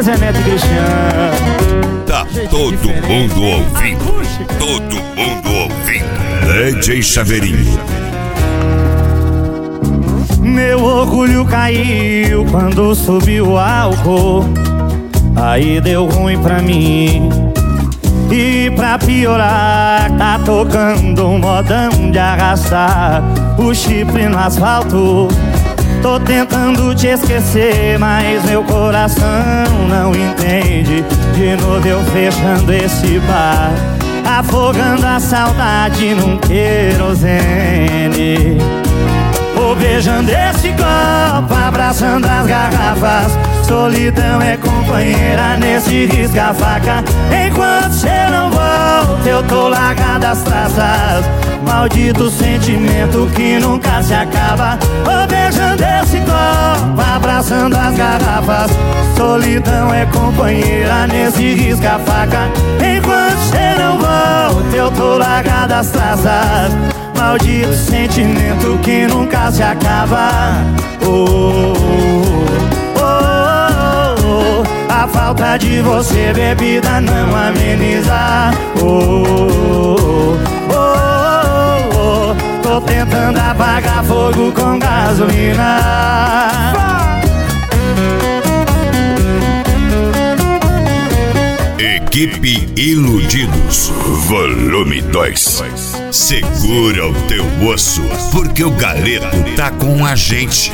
Zé Neto e Cristiano. Tá todo mundo ouvindo. Todo mundo ouvindo. DJ Chaveirinho. Meu orgulho caiu quando subiu o álcool. Aí deu ruim pra mim. E pra piorar, tá tocando um modão de arrastar o chifre no asfalto. Tô tentando te esquecer, mas meu coração não entende. De novo eu fechando esse bar, afogando a saudade num querosene. Vou beijando esse copo, abraçando as garrafas. Solidão é companheira nesse risca-faca. Enquanto cê não volta, eu tô largado as traças. Maldito sentimento que nunca se acaba. Vou beijando esse copo, abraçando as garrafas. Solidão é companheira nesse risca-faca. Enquanto cê não volta, eu tô largado as traças. Maldito sentimento que nunca se acaba. A falta de você, bebida, não ameniza. Tô tentando apagar fogo com gasolina. Equipe Iludidos, volume 2. Segura o teu osso, porque o galeto tá com a gente.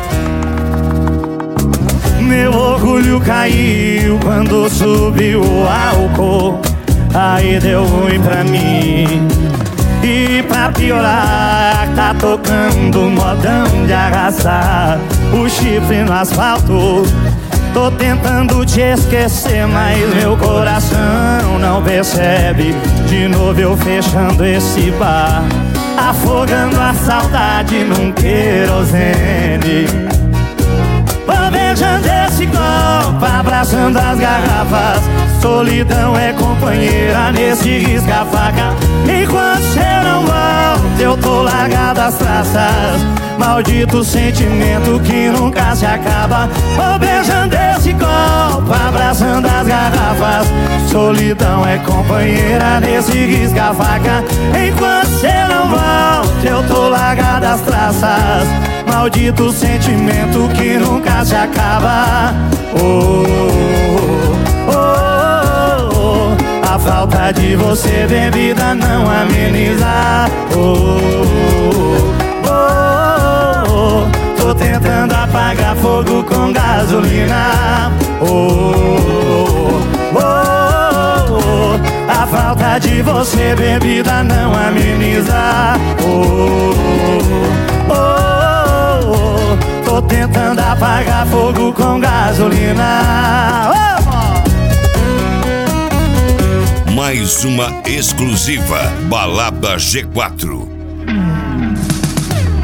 Meu orgulho caiu quando subiu o álcool. Aí deu ruim pra mim. E pra piorar, tá tocando um modão de arrastar o chifre no asfalto. Tô tentando te esquecer, mas meu coração não percebe. De novo eu fechando esse bar, afogando a saudade num querosene. Vou beijando esse copo, abraçando as garrafas. Solidão é companheira nesse risca-faca. Enquanto cê não volta, eu tô largado as traças. Maldito sentimento que nunca se acaba. Vou beijando esse copo, abraçando as garrafas. Solidão é companheira nesse risca-faca. Enquanto cê não volta, eu tô largado as traças. Maldito sentimento que nunca se acaba. A falta de você, bebida, não ameniza. Tô tentando apagar fogo com gasolina. A falta de você, bebida, não ameniza. Tô tentando apagar fogo com gasolina. Mais uma exclusiva Balada G4.